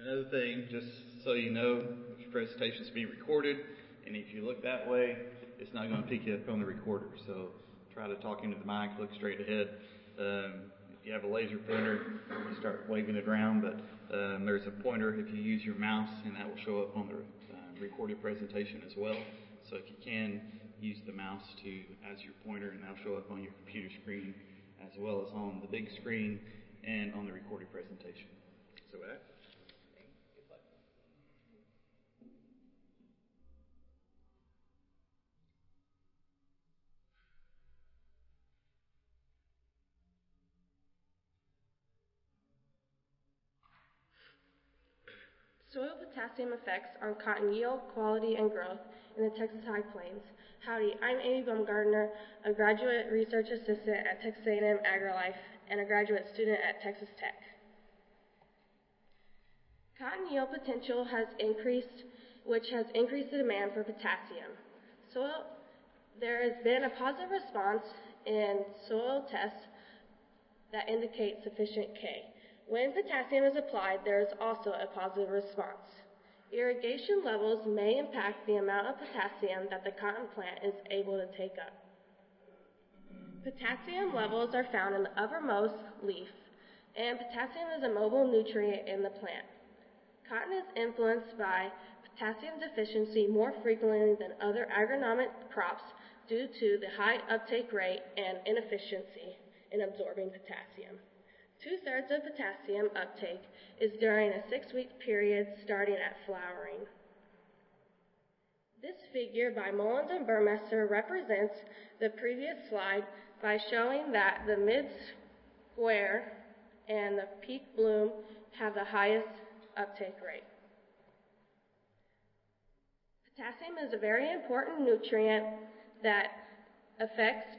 Another thing, just so you know, your presentation is being recorded, and if you look that way, it's not going to pick you up on the recorder. So try to talk into the mic, look straight ahead. If you have a laser pointer, you start waving it around, but there's a pointer if you use your mouse, and that will show up on the recorded presentation as well. So if you can, use the mouse as your pointer, and that'll show up on your computer screen as well as on the big screen and on the recorded presentation. So with that. Soil potassium effects on cotton yield, quality, and growth in the Texas High Plains. Howdy, I'm Amy Baumgartner, a graduate research assistant at Texas A&M AgriLife and a graduate student at Texas Tech. Cotton yield potential has increased, which has increased the demand for potassium. There has been a positive response in soil tests that indicate sufficient K. When potassium is applied, there is also a positive response. Irrigation levels may impact the amount of potassium that the cotton plant is able to take up. Potassium levels are found in the uppermost leaf, and potassium is a mobile nutrient in the plant. Cotton is influenced by potassium deficiency more frequently than other agronomic crops due to the high uptake rate and inefficiency in absorbing potassium. 2/3 of potassium uptake is during a 6-week period starting at flowering. This figure by Mullins and Burmester represents the previous slide by showing that the mid-square and the peak bloom have the highest uptake rate. Potassium is a very important nutrient that affects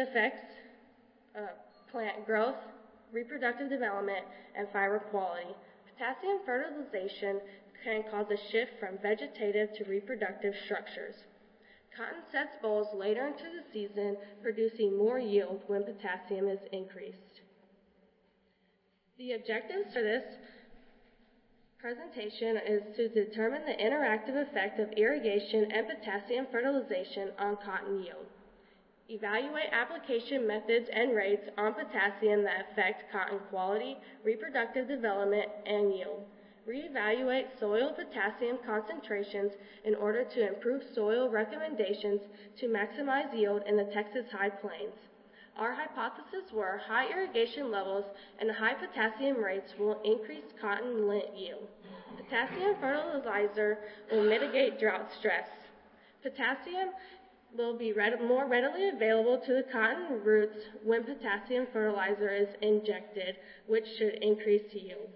plant growth, reproductive development, and fiber quality. Potassium fertilization can cause a shift from vegetative to reproductive structures. Cotton sets bolls later into the season, producing more yield when potassium is increased. The objectives for this presentation is to determine the interactive effect of irrigation and potassium fertilization on cotton yield. Evaluate application methods and rates on potassium that affect cotton quality, reproductive development, and yield. Reevaluate soil potassium concentrations in order to improve soil recommendations to maximize yield in the Texas High Plains. Our hypotheses were high irrigation levels and high potassium rates will increase cotton lint yield. Potassium fertilizer will mitigate drought stress. Potassium will be more readily available to the cotton roots when potassium fertilizer is injected, which should increase yield.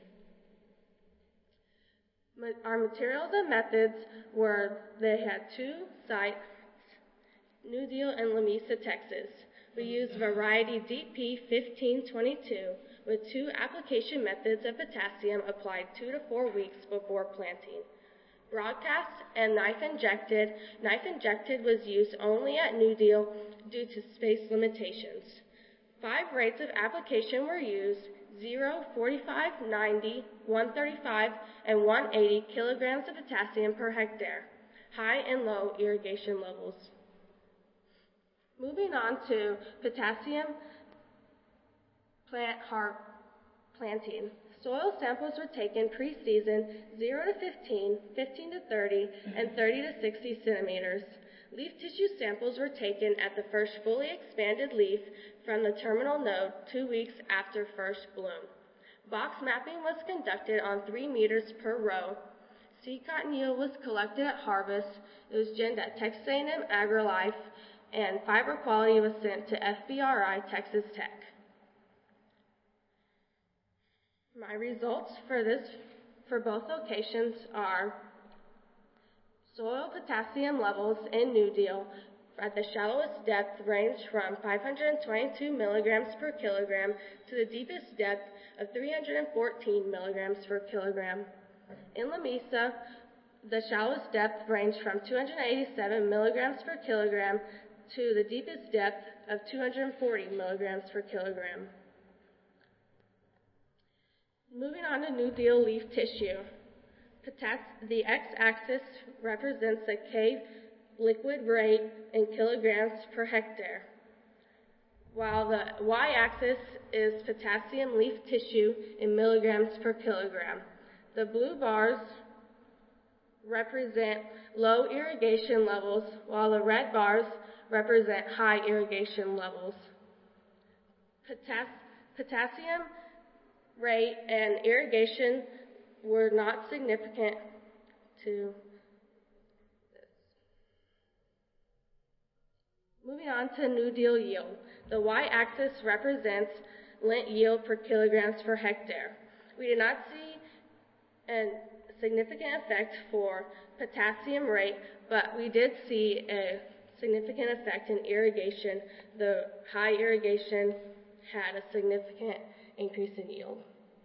Our materials and methods they had 2 sites, New Deal and Lamesa, Texas. We used variety DP 1522 with 2 application methods of potassium applied 2 to 4 weeks before planting. Broadcast and knife injected. Knife injected was used only at New Deal due to space limitations. 5 rates of application were used: 0, 45, 90, 135, and 180 kilograms of potassium per hectare. High and low irrigation levels. Moving on to potassium planting. Soil samples were taken pre-season 0 to 15, 15 to 30, and 30 to 60 centimeters. Leaf tissue samples were taken at the first fully expanded leaf from the terminal node 2 weeks after first bloom. Box mapping was conducted on 3 meters per row. Seed cotton yield was collected at harvest. It was ginned at Texas A&M AgriLife, and fiber quality was sent to FBRI Texas Tech. My results for both locations are soil potassium levels in New Deal at the shallowest depth range from 522 milligrams per kilogram to the deepest depth of 314 milligrams per kilogram. In Lamesa, the shallowest depth ranged from 287 milligrams per kilogram to the deepest depth of 240 milligrams per kilogram. Moving on to New Deal leaf tissue. The x-axis represents the K liquid rate in kilograms per hectare, while the y-axis is potassium leaf tissue in milligrams per kilogram. The blue bars represent low irrigation levels, while the red bars represent high irrigation levels. Potassium rate and irrigation were not significant to this. Moving on to New Deal yield. The y-axis represents lint yield per kilograms per hectare. We did not see a significant effect for potassium rate, but we did see a significant effect in irrigation. The high irrigation had a significant increase in yield.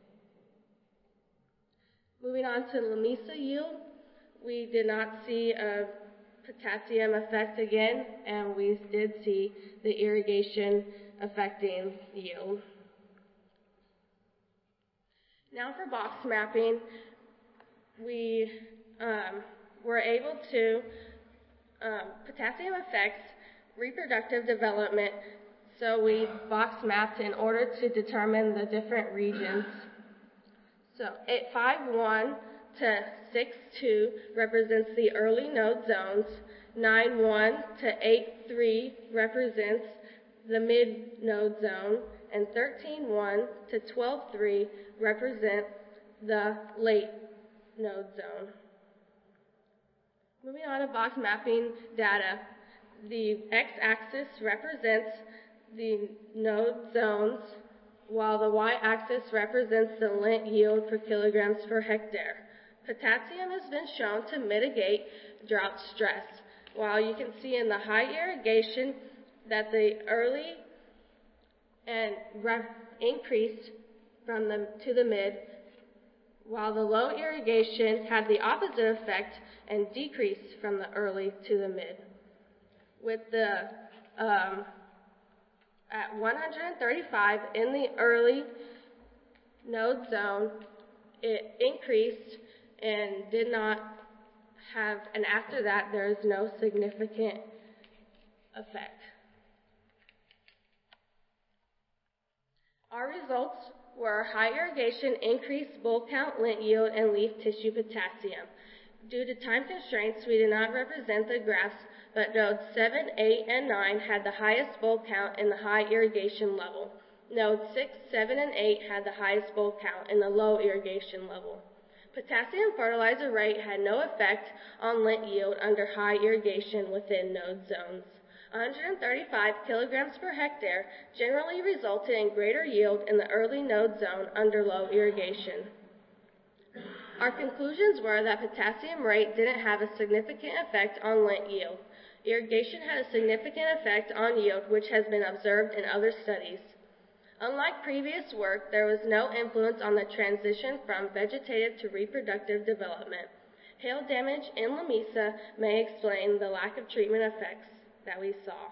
Moving on to Lamesa yield, we did not see a potassium effect again, and we did see the irrigation affecting yield. Now for box mapping, we were able to, potassium affects reproductive development, so we box mapped in order to determine the different regions. So 5.1 to 6.2 represents the early node zones, 9.1 to 8.3 represents the mid node zone, and 13.1 to 12.3 represent the late node zone. Moving on to box mapping data, the x-axis represents the node zones, while the y-axis represents the lint yield per kilograms per hectare. Potassium has been shown to mitigate drought stress, while you can see in the high irrigation that the early and increased from the to the mid, while the low irrigation had the opposite effect and decreased from the early to the mid. With the at 135 in the early node zone, it increased and did not have, and after that there is no significant effect. Our results were high irrigation, increased bulb count, lint yield, and leaf tissue potassium. Due to time constraints, we did not represent the graphs, but nodes 7, 8, and 9 had the highest bulb count in the high irrigation level. Nodes 6, 7, and 8 had the highest bulb count in the low irrigation level. Potassium fertilizer rate had no effect on lint yield under high irrigation within node zones. 135 kilograms per hectare generally resulted in greater yield in the early node zone under low irrigation. Our conclusions were that potassium rate didn't have a significant effect on lint yield. Irrigation had a significant effect on yield, which has been observed in other studies. Unlike previous work, there was no influence on the transition from vegetative to reproductive development. Hail damage in Lamesa may explain the lack of treatment effects that we saw.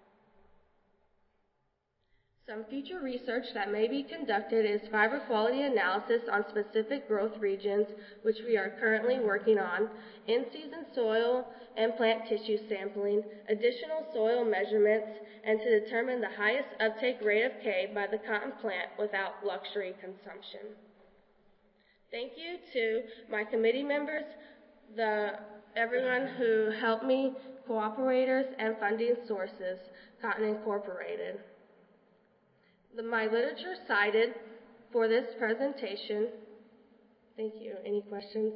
Some future research that may be conducted is fiber quality analysis on specific growth regions, which we are currently working on, in-season soil and plant tissue sampling, additional soil measurements, and to determine the highest uptake rate of K by the cotton plant without luxury consumption. Thank you to my committee members, everyone who helped me, cooperators, and funding sources, Cotton Incorporated. My literature cited for this presentation. Thank you. Any questions?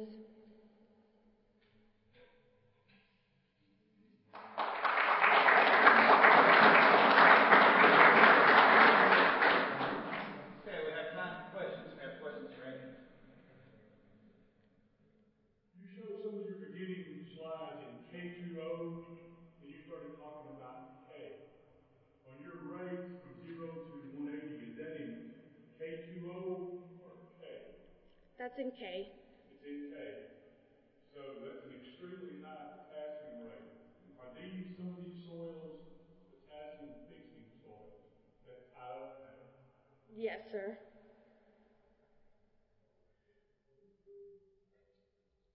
Okay, we have time for questions. We have questions for Amy. You showed some of your beginning slides in K2O, and you started talking about K. On your rate from 0 to 180, is that in K2O or K? That's in K. It's in K. So that's an extremely high potassium rate. Are some of these soils potassium fixing soils that tie up better? Yes, sir.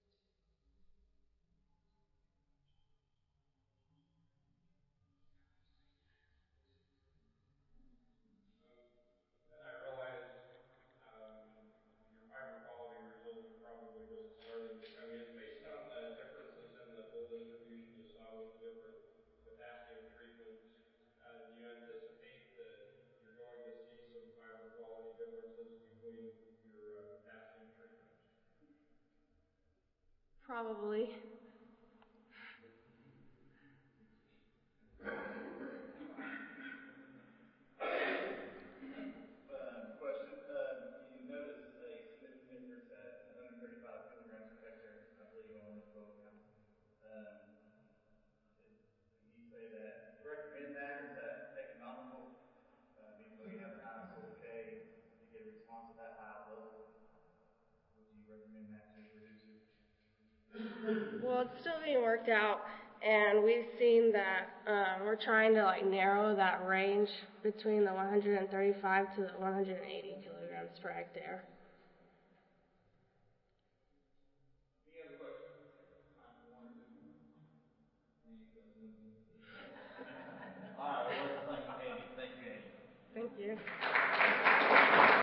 Probably. Question. You notice a significant difference at 135 kilograms per hectare, I believe, on those soil counts. Can you say that, recommend that, or is that economical? Even though you have an ISO K to get a response at that high level, would you recommend that to producers? Well, it's still being worked out, and we've seen that we're trying to narrow that range between the 135 to the 180 kilograms per hectare. Any other questions? One or two. All right, well, let's thank Andy. Thank you, Andy. Thank you.